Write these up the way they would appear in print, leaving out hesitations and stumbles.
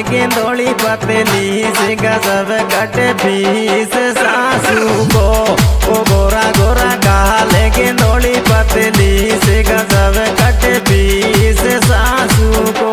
गेंदोली पतली से गजब कटे फीस सासू को। ओ गोरा गोरा गाल गेंदोली पतली से गजब कटे फीस सासू को।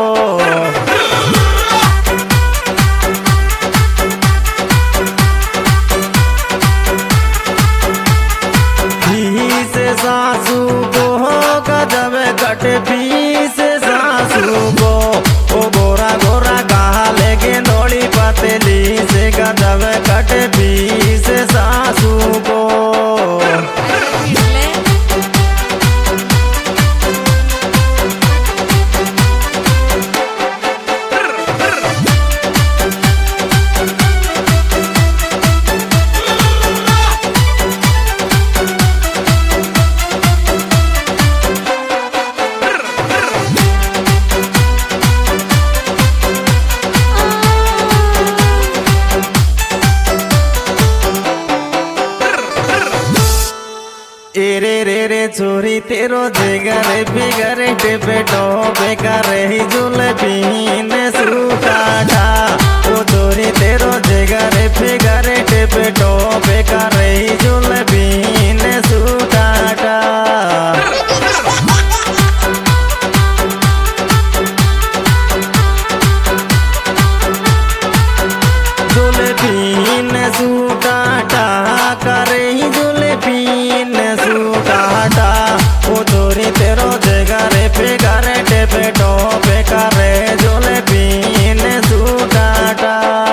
फीस सासू को गजब कटे फीस सासू को। ओ गोरा गोरा गाल गेंदोली पतली से गजब कटे फीस सासू को। रे रे रे चोरी तेरो जिगर बिगर टिपे टोपे कर ही जुल्फीन सूटा था। ओ चोरी तेरो जिगर बिगर टिपे टोपे कर ही जुल्फीन सूटा था। जुल्फीन सूटा था कर ही जुल्फीन सूटाटा। ओ चोरी तेरो जगह फिगर टेपे टोपे करे जुल्फीन सूटाटा।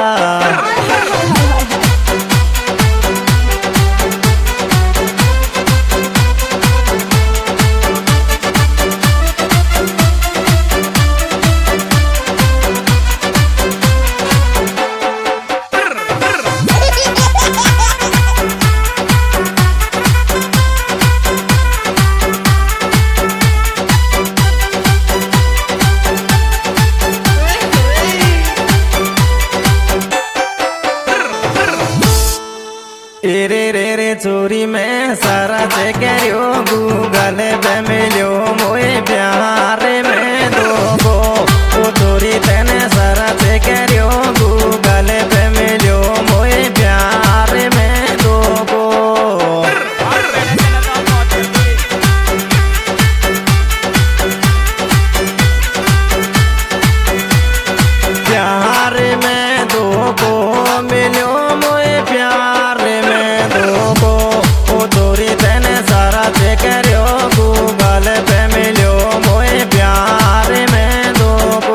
रे रे रे चोरी में सारा से करियो गूगल पे मिलो मोए प्यार में दो गो। ओ चोरी तेने सारा से करियो गूगल पे मिलो मोए प्यार में दो गो। प्यार में दो गो मिलो मोए प्यार में दो गो। ओ चोरी तेने सारा से करियो गूगल पे मिलो मोए प्यार में दो गो।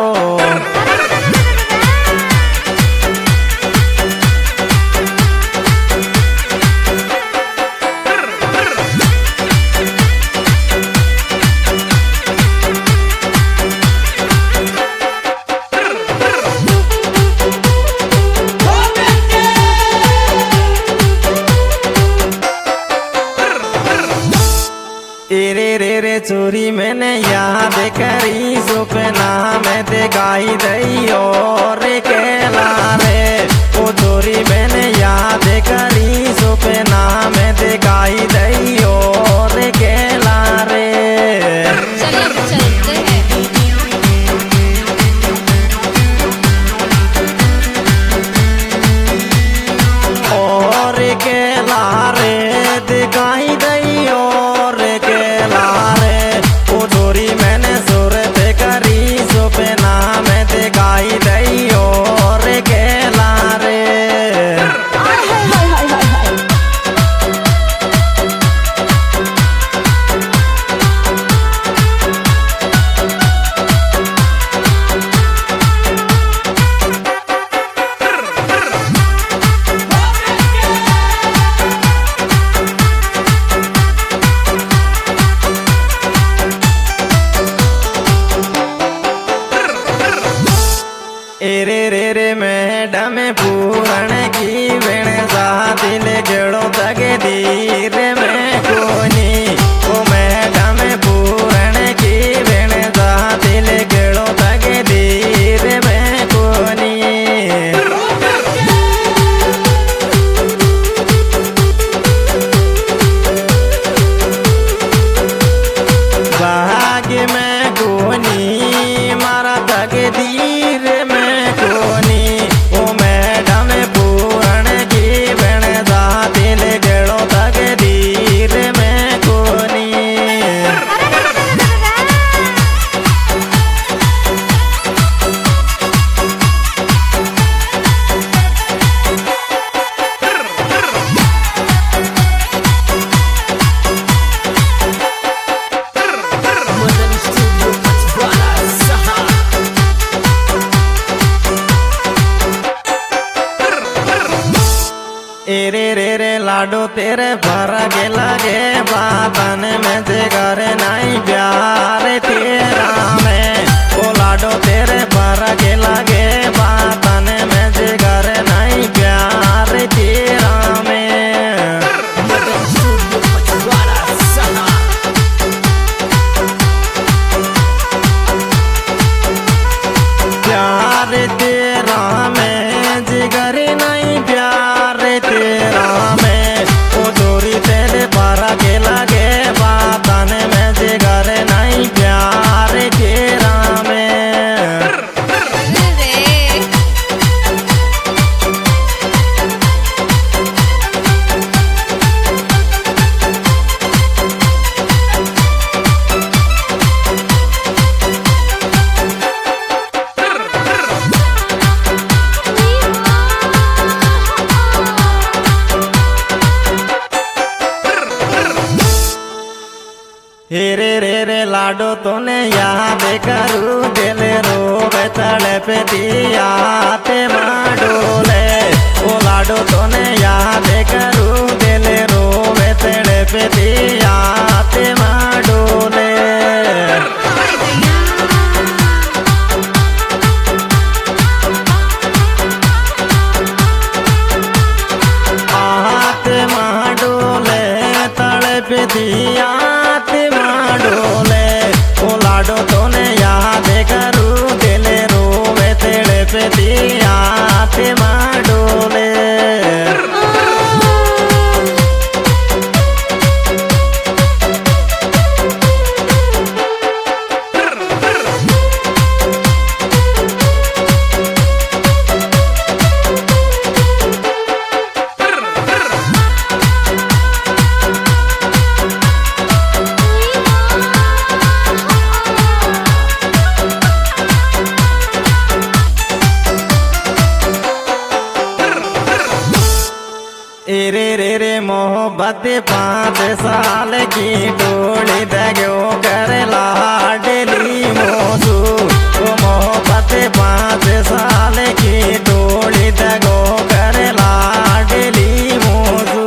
रे रे रे चोरी मैंने याद करी सपना में ते गाई दई और केला रे। ओ चोरी मैंने याद करी सपना में ते गाई दई और केला रे। चलते हैं और केला रे दिखाई दई और केला रे। ओ चोरी मैंने सूरत करी सपना में दिखाई दई और केला रे। रे रे रे मैडम पूरण की वेण साथी ले जड़ो तगे धीरे में कोनी। ओ मैडम पूरण की वेण साथी ले जड़ो तगे धीरे में कोनी। भाग्य में कोनी मारा तगे धीरे में लाडो तेरे फरक लगे बातन में जे घर नहीं प्यार तेरा में ओ लाडो तेरे फरक लगे बातन में जे घर नहीं प्यार तेरा में प्यार तेरा में जिगर नहीं प्यार तेरा में ओ दूरी तेरे पारा के लगे बातन में जिगर नहीं प्यार तेरा में हेरे रे रे लाडो तोने याद करू दिल रोवे तड़प दिया ते माडोले ओ लाडो तोने याद करू दिल रोवे तड़प दिया ते माडोले आत माडोले तड़प दिया डोले ओ लाडो तोने याद करू दिल रोवे तेरे पे दिया ते माडोले रे रे रे मोहब्बत 5 साल की टोली दगो कर लाडली मोसू ओ मोहब्बत 5 साल की टोली दगो कर लाडली मोसू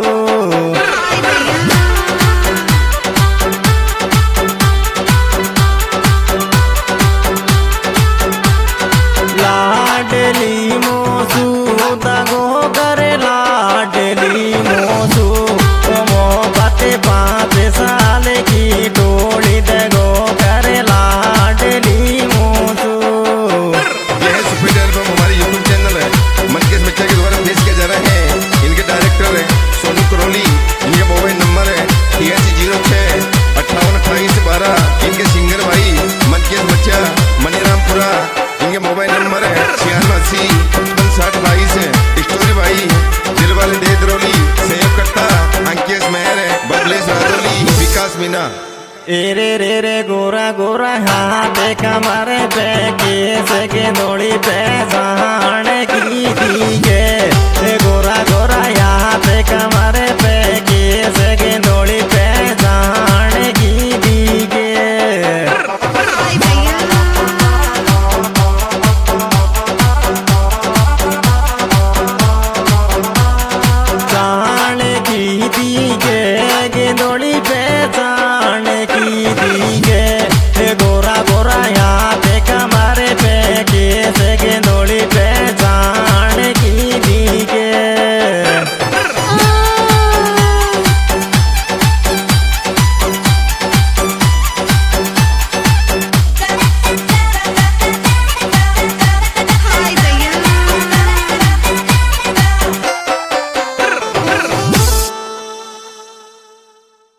लाडली मोसू दगो कर लाडली मोसू ओ मोहब्बत 5 साल की टोली दगो कर लाडली मोसू। यह सुपर एल्बम हमारे यूट्यूब चैनल है मनकेश बच्चा के द्वारा पेश किया जा रहा है। इनके डायरेक्टर है सोनू करोली। इनका मोबाइल नंबर है 8606 58 12। इनके सिंगर भाई मनकेश बच्चा मनीरामपुरा। इनके मोबाइल नंबर है 96 55 22। स्टोरी भाई दिलवाले दे दरोली। सहयोगकर्ता अंकेश मेहर है बबलेश राजौली विकास मीना। रे रे रे गोरा गोरा हाथ कमर पे केस के दौड़ी पे